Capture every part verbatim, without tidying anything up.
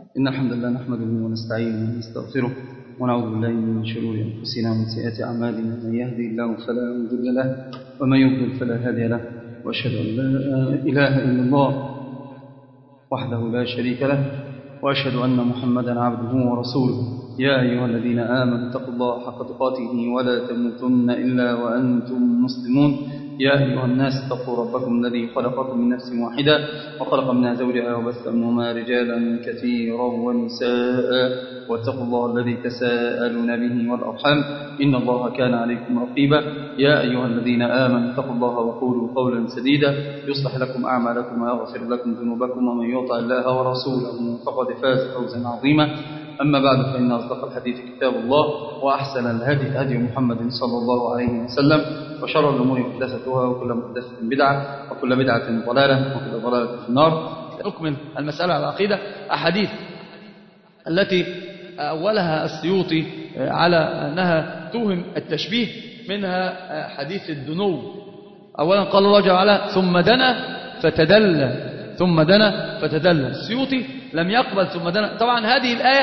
إن الحمد لله نحمده ونستعينه ونستغفره ونعوذ بالله من شرور أنفسنا ومن سيئات أعمالنا. من يهدي الله فلا مضل له ومن يضلل فلا هادي له، وأشهد أن لا إله إلا الله وحده لا شريك له، وأشهد أن محمدا عبده ورسوله. يا أيها الذين آمنوا اتقوا الله حق تقاته ولا تموتن إلا وأنتم مسلمون. يا أيها الناس اتقوا ربكم الذي خلقكم من نفس واحدة وخلق منها زوجها وبث منهما رجالا كثيرا ونساء، واتقوا الله الذي تساءلون به والأرحام إن الله كان عليكم رقيبا. يا أيها الذين آمنوا اتقوا الله وقولوا قولا سديدا يصلح لكم أعمالكم ويغفر لكم ذنوبكم، ومن يطع الله ورسوله فقد فاز فوزا عظيما. أما بعد، فإن أصدق الحديث كتاب الله، وأحسن الهدي هدي محمد صلى الله عليه وسلم، وشر الأمور محدثاتها، وكل محدثة بدعة، وكل بدعة ضلالة، وكل ضلالة في النار. نكمل المسألة على العقيدة. أحاديث التي أولها السيوطي على أنها توهم التشبيه، منها حديث الدنو. أولا قال الله جل وعلا ثم دنا فتدلى، ثم دنا فتدلى. السيوطي لم يقبل ثم دنا. طبعا هذه الآية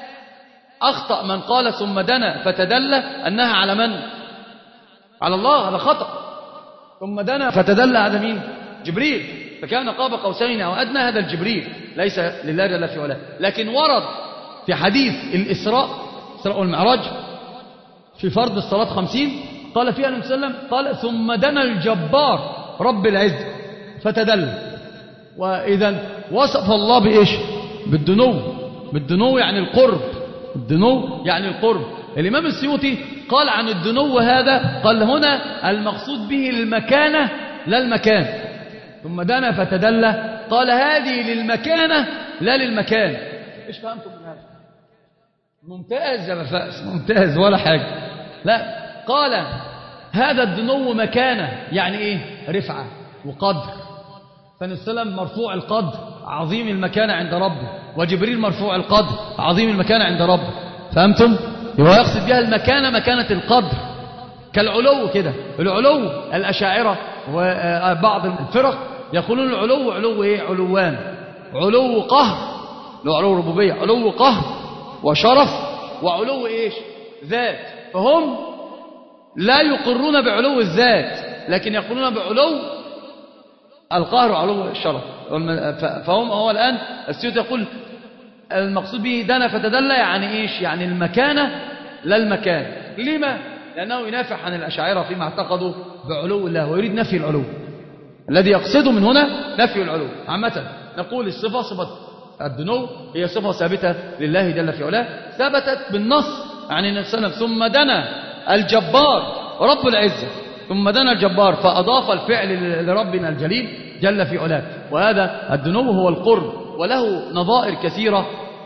أخطأ من قال ثم دنا فتدلى أنها على من؟ على الله. هذا خطأ. ثم دنا فتدلى على مين؟ جبريل، فكان قاب قوسين أو أدنى. هذا الجبريل ليس لله جل في علاه. لكن ورد في حديث الإسراء الإسراء والمعراج في فرض الصلاة خمسين، قال فيها النبي صلى الله عليه وسلم قال ثم دنا الجبار رب العزة فتدلى. وإذا وصف الله بإيش؟ بالدنو. بالدنو يعني القرب. الدنو يعني القرب. الإمام السيوطي قال عن الدنو هذا، قال هنا المقصود به المكانة لا المكان. ثم دنا فتدلى، قال هذه للمكانة لا للمكان. ايش فهمتم من هذا؟ ممتاز يا مفاس، ممتاز ولا حاجة. لا، قال هذا الدنو مكانة يعني ايه؟ رفعة وقدر. فالنبي صلى الله عليه وسلم مرفوع القدر عظيم المكانة عند ربه، وجبريل مرفوع القدر عظيم المكانة عند ربه. فهمتم؟ يبقى يقصد بها المكانة مكانة القدر، كالعلو كده. العلو الأشاعرة وبعض الفرق يقولون العلو علو ايه؟ علوان: علو قهر، لو علو ربوبية، علو قهر وشرف، وعلو ايش؟ ذات. فهم لا يقرون بعلو الذات، لكن يقولون بعلو القهر وعلو الشرف. فهم هو الآن السيوطي يقول المقصود به دنا فتدلى يعني ايش؟ يعني المكانة لا المكان. لما؟ لأنه ينافع عن الأشاعرة فيما اعتقدوا بعلو الله، ويريد نفي العلو. الذي يقصده من هنا نفي العلو. عامة نقول الصفة، صفة الدنو، هي صفة ثابتة لله جل في علاه، ثبتت بالنص عن النبي صلى الله عليه وسلم. ثم دنا الجبار رب العزة، ثم دنا الجبار، فأضاف الفعل لربنا الجليل جل في علاه. وهذا الدنو هو القرب، وله نظائر كثيرة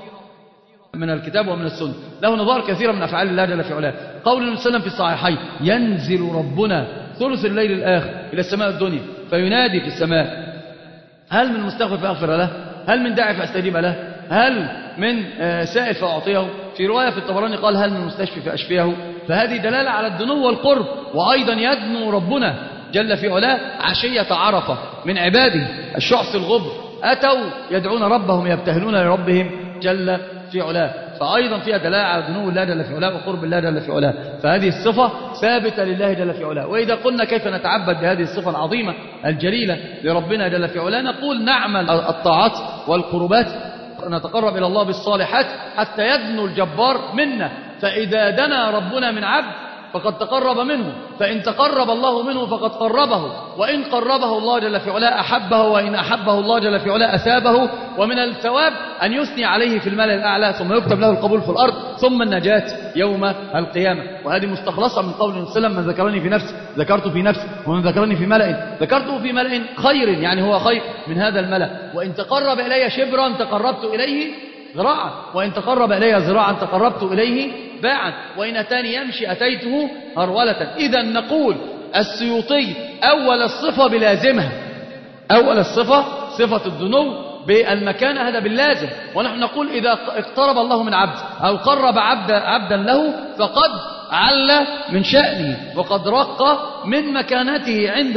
من الكتاب ومن السنة، له نظائر كثيرة من أفعال الله جل في علاه. قول النبي صلى الله عليه وسلم في الصحيحين: ينزل ربنا ثلث الليل الآخر إلى السماء الدنيا فينادي في السماء: هل من مستغفر فأغفر له؟ هل من داعي فأستجيب له؟ هل من سائل فأعطيه؟ في رواية في الطبراني قال: هل من مستشفي فأشفيه؟ فهذه دلالة على الدنو والقرب. وأيضا يدنو ربنا جل في علاه عشية عرفة من عباده الشعث الغبر، أتوا يدعون ربهم يبتهلون لربهم جل في علاه. فأيضا فيها دلالة على دنو الله جل في علاه وقرب الله جل في علاه. فهذه الصفة ثابتة لله جل في علاه. وإذا قلنا كيف نتعبد بهذه الصفة العظيمة الجليلة لربنا جل في علاه، نقول نعمل الطاعات والقربات، نتقرب إلى الله بالصالحات حتى يدنو الجبار منا. فإذا دنا ربنا من عبد فقد تقرب منه، فإن تقرب الله منه فقد قربه، وإن قربه الله جل في علاه أحبه، وإن أحبه الله جل في علاه أثابه. ومن الثواب أن يثني عليه في الملأ الأعلى، ثم يكتب له القبول في الأرض، ثم النجاة يوم القيامة. وهذه مستخلصة من قول النبي صلى الله عليه وسلم: من ذكرني في نفسه ذكرته في نفسه، ومن ذكرني في ملأ ذكرته في ملأ خير، يعني هو خير من هذا الملأ. وإن تقرب إلي شبرا تقربت إليه ذراعا، وإن تقرب إلي ذراعا تقربت إليه باعا، وإن أتاني يمشي أتيته هرولة. إذا نقول السيوطي أول الصفة بلازمها، أول الصفة صفة الدنو بالمكان، هذا باللازم. ونحن نقول إذا اقترب الله من عبد أو قرب عبد عبدا له فقد عل من شأنه وقد رق من مكانته عنده.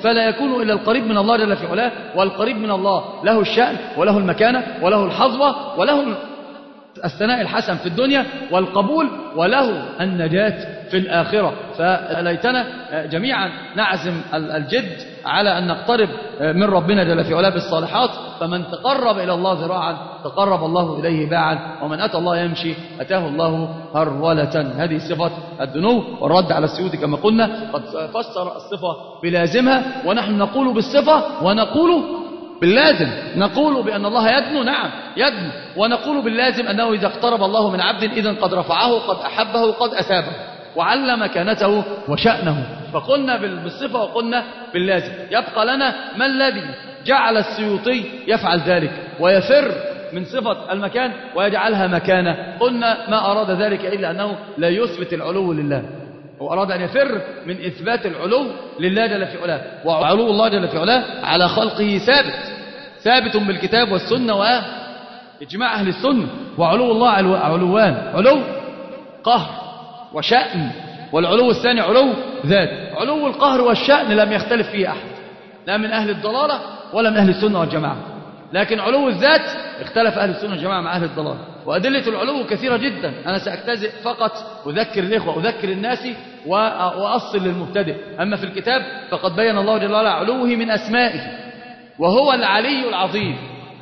فلا يكون إلا القريب من الله جل في علاه، والقريب من الله له الشأن وله المكانة وله الحظوة وله الثناء الحسن في الدنيا والقبول وله النجاة في الآخرة. فليتنا جميعا نعزم الجد على أن نقترب من ربنا جل في علاه بالصالحات. فمن تقرب إلى الله ذراعا تقرب الله إليه باعا، ومن أتى الله يمشي أتاه الله هرولة. هذه صفة الدنو والرد على السيوط كما قلنا قد فسر الصفة بلازمها، ونحن نقول بالصفة ونقول باللازم. نقول بأن الله يدنو، نعم يدنو، ونقول باللازم أنه إذا اقترب الله من عبد إذن قد رفعه، قد أحبه، قد أثابه وعلى مكانته وشأنه. فقلنا بالصفة وقلنا باللازم. يبقى لنا ما الذي جعل السيوطي يفعل ذلك ويفر من صفة المكان ويجعلها مكانة؟ قلنا ما أراد ذلك إلا أنه لا يثبت العلو لله، هو أراد أن يفر من إثبات العلو لله جل في علاه. وعلو الله جل في علاه على خلقه ثابت ثابت بالكتاب والسنة وإجماع أهل السنة. وعلو الله علوان، علو قهر وشأن، والعلو الثاني علو ذات. علو القهر والشأن لم يختلف فيه أحد، لا من أهل الضلالة ولا من أهل السنة والجماعة. لكن علو الذات اختلف أهل السنة والجماعة مع أهل الضلالة. وأدلة العلو كثيرة جدا. أنا سأجتزئ فقط أذكر الإخوة أذكر الناس وأصل للمبتدئ. أما في الكتاب فقد بين الله جل وعلا علوه من أسمائه، وهو العلي العظيم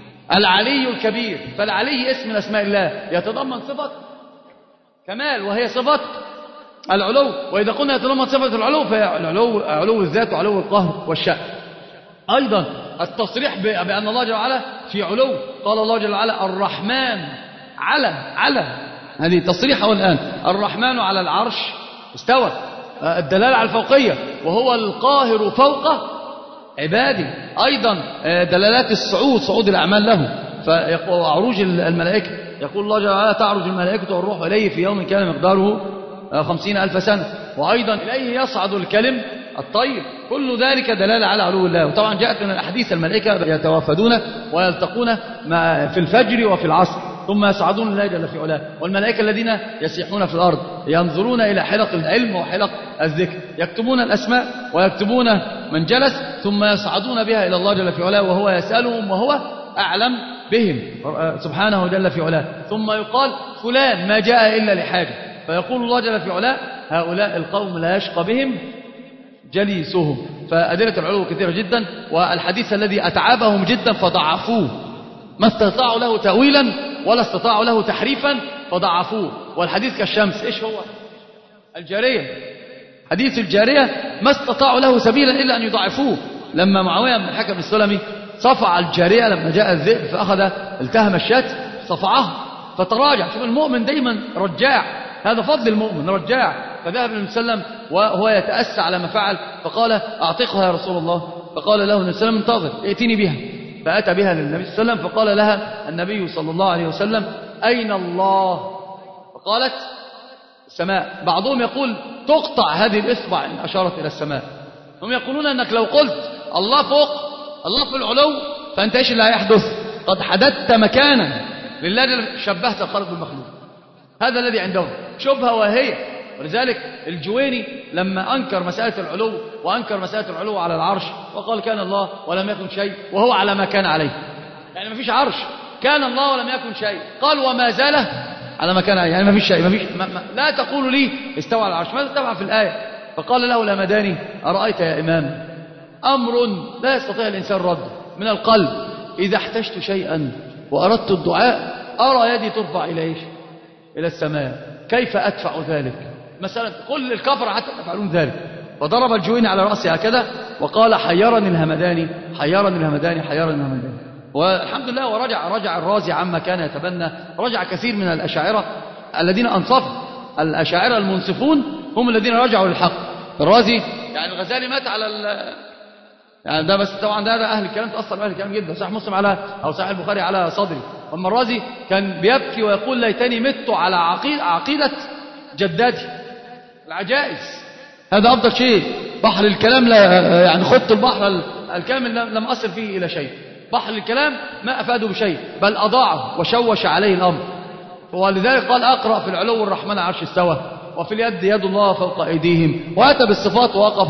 العلي الكبير. فالعلي اسم من أسماء الله يتضمن صفة كمال وهي صفة العلو. وإذا قلنا يتضمن صفة العلو فالعلو علو الذات وعلو القهر والشأن. أيضا التصريح بأن الله جل وعلا في علو. قال الله جل وعلا الرحمن على على هذه تصريحه الآن الرحمن على العرش استوى، الدلالة على الفوقية، وهو القاهر فوق عباده. أيضا دلالات الصعود، صعود الأعمال له. فعروج الملائكة، يقول الله جل وعلا تعرج الملائكة والروح إليه في يوم كان مقداره خمسين ألف سنة. وأيضا إليه يصعد الكلم الطيب. كل ذلك دلالة على علو الله. وطبعا جاءت من الأحاديث الملائكة يتوافدون ويلتقون في الفجر وفي العصر ثم يصعدون الله جل في علاه. والملائكة الذين يسيحون في الأرض ينظرون إلى حلق العلم وحلق الذكر، يكتبون الأسماء ويكتبون من جلس، ثم يصعدون بها إلى الله جل في علاه وهو يسألهم وهو أعلم بهم سبحانه جل في علاه. ثم يقال فلان ما جاء إلا لحاجة، فيقول الله جل في علاه هؤلاء القوم لا يشقى بهم جليسهم. فأدلة العلو كثيرة جدا. والحديث الذي أتعبهم جدا فضعفوه، ما استطاعوا له تأويلا ولا استطاعوا له تحريفا فضعفوه. والحديث كالشمس، إيش هو؟ الجارية. حديث الجارية ما استطاعوا له سبيلا إلا أن يضعفوه. لما معاوية بن الحكم السلمي صفع الجارية لما جاء الذئب فأخذ التهم الشاة صفعه فتراجع. شوف المؤمن دايما رجاع، هذا فضل المؤمن رجاع. فذهب النبي صلى الله عليه وسلم وهو يتأسى على ما فعل فقال أعتقها يا رسول الله. فقال له النبي صلى الله عليه وسلم انتظر ائتني بها. فأتى بها للنبي صلى الله عليه وسلم فقال لها النبي صلى الله عليه وسلم أين الله؟ فقالت السماء. بعضهم يقول تقطع هذه الإصبع إن أشارت إلى السماء. هم يقولون أنك لو قلت الله فوق الله في العلو فأنت إيش اللي هيحدث؟ قد حددت مكانا لله شبهت الخلق بالمخلوق. هذا الذي عندهم شبهة وهي. ولذلك الجويني لما أنكر مسألة العلو وأنكر مسألة العلو على العرش وقال كان الله ولم يكن شيء وهو على ما كان عليه، يعني ما فيش عرش، كان الله ولم يكن شيء. قال وما زال على ما كان عليه، يعني ما فيش شيء، ما فيش ما ما لا تقول لي استوى على العرش. ماذا تفعل في الآية؟ فقال له الهمداني أرأيت يا إمام أمر لا يستطيع الإنسان رده من القلب، إذا احتجت شيئا وأردت الدعاء أرى يدي ترفع إلى إيش؟ إلى السماء، كيف أدفع ذلك؟ مثلا كل الكفر حتى يفعلون ذلك. فضرب الجويني على رأسه هكذا وقال حيرني الهمداني حيرني الهمداني حيرني الهمداني. والحمد لله ورجع رجع الرازي عما كان يتبنى، رجع كثير من الأشاعرة الذين أنصفوا. الأشاعرة المنصفون هم الذين رجعوا للحق. الرازي يعني الغزالي مات على ال يعني ده بس طبعا ده, ده أهل الكلام تأثر أهل الكلام جدا. صحيح مسلم على أو صحيح البخاري على صدري. أما الرازي كان بيبكي ويقول ليتني مت على عقيدة, عقيدة جداتي العجائز. هذا أفضل شيء. بحر الكلام لا يعني خط البحر الكامل لم أصل فيه إلى شيء. بحر الكلام ما أفاده بشيء بل أضاعه وشوش عليه الأمر. ولذلك قال أقرأ في العلو الرحمن عرش استوى وفي اليد يد الله فوق أيديهم، وأتى بالصفات ووقف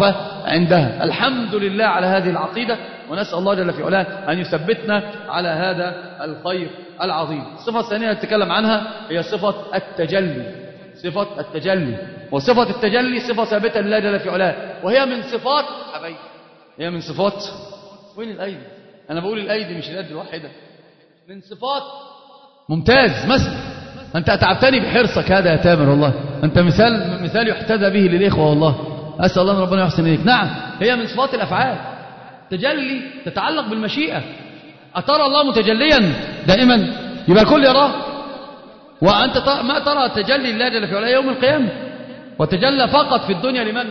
عندها. الحمد لله على هذه العقيدة، ونسأل الله جل في علاه أن يثبتنا على هذا الخير العظيم. الصفة الثانية التي نتكلم عنها هي صفة التجلي. صفة التجلي، وصفة التجلي صفة ثابتة لله جل في علاه، وهي من صفات حبيبي، هي من صفات، وين الأيدي؟ أنا بقول الأيدي مش اليد الواحدة، من صفات. ممتاز، مثل أنت أتعبتني بحرصك هذا يا تامر، والله أنت مثال مثال يحتذى به للإخوة، والله أسأل الله أن ربنا يحسن إليك. نعم، هي من صفات الأفعال. تجلي تتعلق بالمشيئة. أترى الله متجليا دائما؟ يبقى الكل يراه. وأنت ما ترى تجلي الله جل في علاه يوم القيامة، وتجلى فقط في الدنيا لمن؟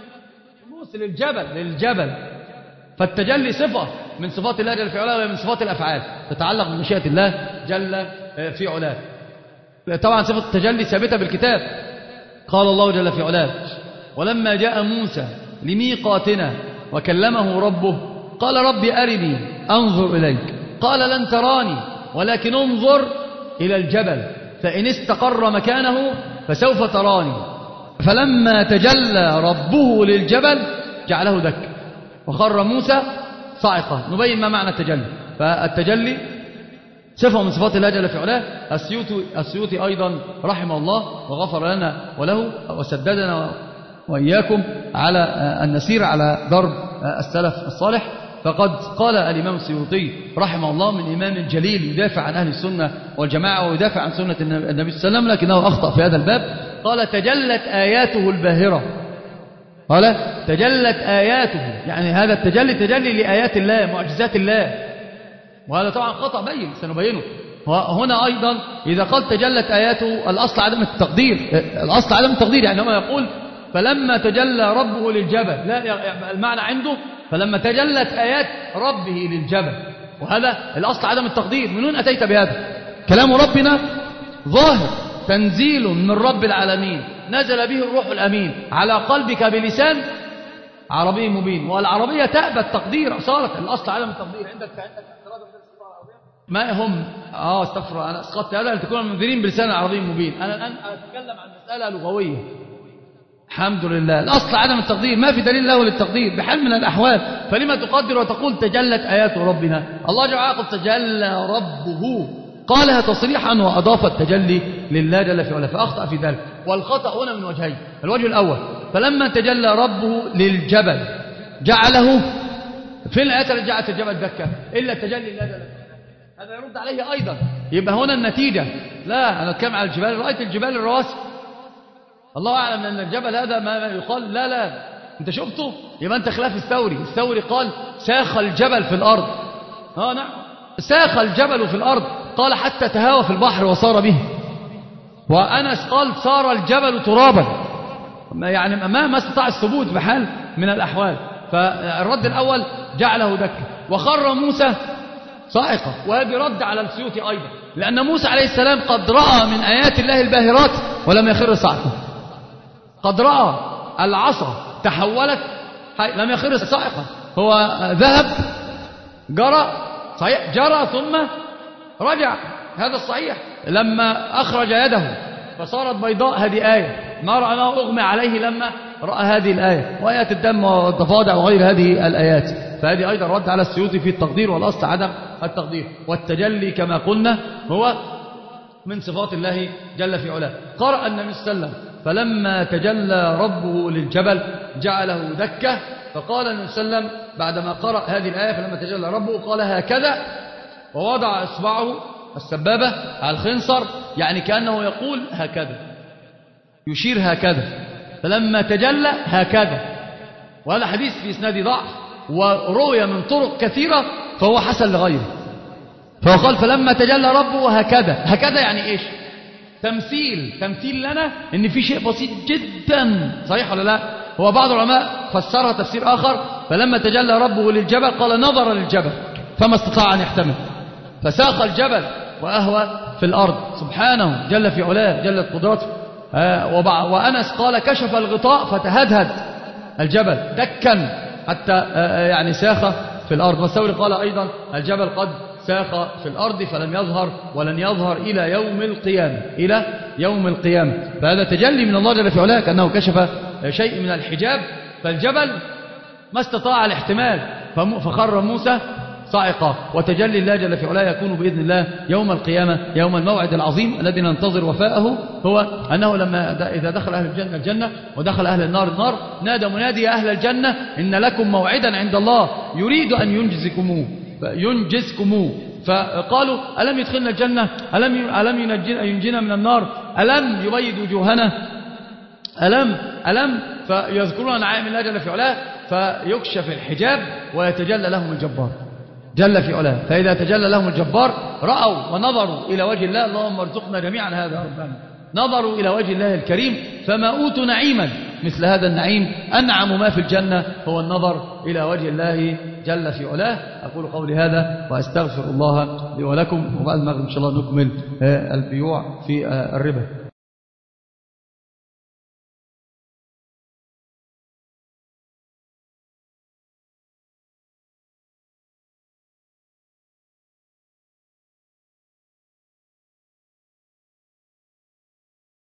للجبل للجبل فالتجلي صفة من صفات الله جل في علاه، وهي من صفات الأفعال تتعلق بمشيئة الله جل في علاه. طبعا صفة التجلي ثابتة بالكتاب. قال الله جل في علاه: ولما جاء موسى لميقاتنا وكلمه ربه قال رب أرني أنظر إليك قال لن تراني ولكن انظر إلى الجبل فإن استقر مكانه فسوف تراني فلما تجلى ربه للجبل جعله دكا وخر موسى صاعقا. نبين ما معنى التجلي. فالتجلي صفة من صفات الله جل في علاه. السيوطي السيوطي أيضا رحمه الله وغفر لنا وله وسددنا وإياكم على أن نسير على درب السلف الصالح. فقد قال الإمام السيوطي رحمه الله من إمام جليل يدافع عن أهل السنة والجماعة ويدافع عن سنة النبي صلى الله عليه وسلم، لكنه أخطأ في هذا الباب. قال: تجلت آياته الباهرة. قال: تجلت آياته، يعني هذا التجلي تجلي لآيات الله، معجزات الله، وهذا طبعا خطأ بين سنبينه. وهنا أيضا إذا قال تجلت آياته، الأصل عدم التقدير، الأصل عدم التقدير، يعني هو يقول فلما تجلى ربه للجبل، لا، المعنى عنده فلما تجلت آيات ربه للجبل، وهذا الأصل عدم التقدير. من وين أتيت بهذا؟ كلام ربنا ظاهر، تنزيل من رب العالمين نزل به الروح الأمين على قلبك بلسان عربي مبين. والعربية تأبى التقدير أصالة، الأصل عدم التقدير. عندك عندك ما هم اه استغفر، انا اسقطت هذا لتكون المنذرين بلسان عربي مبين. انا الان اتكلم عن مسألة لغوية. الحمد لله، الأصل عدم التقدير، ما في دليل له للتقدير بحال من الأحوال. فلما تقدر وتقول تجلت آيات ربنا؟ الله جل وعلا قال تجلى ربه، قالها تصريحا وأضاف التجلي لله جل في علاه، فأخطأ في ذلك. والخطأ هنا من وجهين. الوجه الأول فلما تجلى ربه للجبل جعله، في الآيات التي جعلت الجبل دكا إلا التجلي لله جل، هذا يرد عليه أيضا. يبقى هنا النتيجة، لا أنا أتكلم على الجبال، رأيت الجبال الرواسي، الله أعلم أن الجبل هذا ما يقال لا لا أنت شفته، يبقى أنت خلاف الثوري. الثوري قال ساخ الجبل في الأرض. ها نعم، ساخ الجبل في الأرض، قال حتى تهاوى في البحر وصار به. وأنس قال صار الجبل ترابا، يعني ما ما استطاع الثبوت بحال من الأحوال. فالرد الأول جعله دكا وخر موسى صاعقة، وهذا رد على السيوطي أيضا، لأن موسى عليه السلام قد رأى من آيات الله الباهرات ولم يخر صاعقة. قد رأى العصا تحولت لم يخر صاعقة، هو ذهب جرى صحيح، جرى ثم رجع، هذا الصحيح. لما أخرج يده فصارت بيضاء، هذه آية. ما رأى ما أغمى عليه لما رأى هذه الآية، وآيات الدم والضفادع وغير هذه الآيات. فهذه أيضا رد على السيوطي في التقدير، والأصل عدم التقدير. والتجلي كما قلنا هو من صفات الله جل في علاه. قرأ النبي صلى الله عليه وسلم فلما تجلى ربه للجبل جعله دكة، فقال النبي صلى الله عليه وسلم بعدما قرأ هذه الآية فلما تجلى ربه قال هكذا، ووضع إصبعه السبابة على الخنصر، يعني كأنه يقول هكذا، يشير هكذا، فلما تجلى هكذا. وهذا حديث في إسناد ضعف، وروي من طرق كثيرة، فهو حسن لغيره. فهو قال فلما تجلى ربه هكذا. هكذا يعني إيش؟ تمثيل، تمثيل لنا إن في شيء بسيط جدا، صحيح ولا لا؟ هو بعض العلماء فسرها تفسير آخر، فلما تجلى ربه للجبل قال نظر للجبل فما استطاع أن يحتمل، فساق الجبل وأهوى في الأرض، سبحانه جل في علاه جلت قدرته. آه وأنس قال كشف الغطاء فتهدهد الجبل دكا حتى آه يعني ساخ في الأرض. والثوري قال أيضا الجبل قد ساخ في الأرض فلم يظهر ولن يظهر إلى يوم القيامة، إلى يوم القيامة. فهذا تجلي من الله جل في علاه، كأنه كشف شيء من الحجاب. فالجبل ما استطاع الاحتمال، فخر موسى صاعقة. وتجلي الله جل في علاه يكون بإذن الله يوم القيامة، يوم الموعد العظيم الذي ننتظر وفاءه، هو أنه لما إذا دخل أهل الجنة الجنة ودخل أهل النار النار، نادى منادي يا أهل الجنة إن لكم موعدا عند الله يريد أن ينجزكموه ينجزكموه فقالوا ألم يدخلنا الجنة، ألم ألم ينجينا من النار، ألم يبيد وجوهنا، ألم ألم فيذكرون نعائم الله جل في علاه، فيكشف الحجاب ويتجلى لهم الجبار جل في علاه. فإذا تجلى لهم الجبار رأوا ونظروا إلى وجه الله، اللهم ارزقنا جميعا هذا يا ربنا، نظروا إلى وجه الله الكريم فما أوتوا نعيما مثل هذا النعيم. أنعم ما في الجنة هو النظر إلى وجه الله جل في علاه. أقول قولي هذا وأستغفر الله لي ولكم، وبعد المغرب إن شاء الله نكمل البيوع في الربا.